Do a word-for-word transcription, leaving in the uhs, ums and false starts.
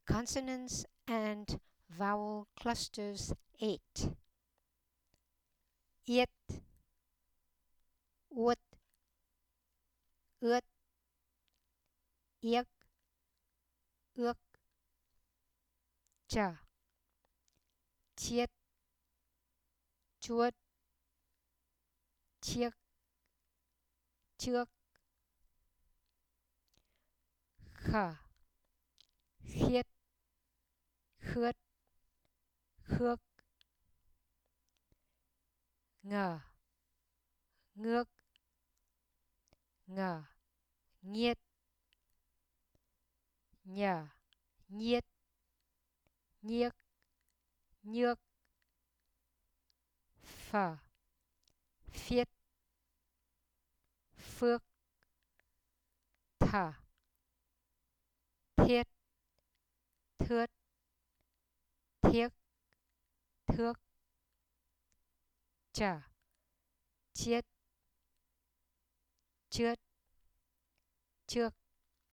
Consonants and vowel clusters eight. Yết, uất, ướt, yếc, ước, cha, chiết, chuốt, chiếc, trước, khở, khiết, khướt, khước, ngờ, ngước, ngờ, nhiết, nhờ, nhiết, nhiếc, nhước, phở, phiết, phước, thở, thiết, thướt, thiếc, thước, trở, chiết, chướt, trước,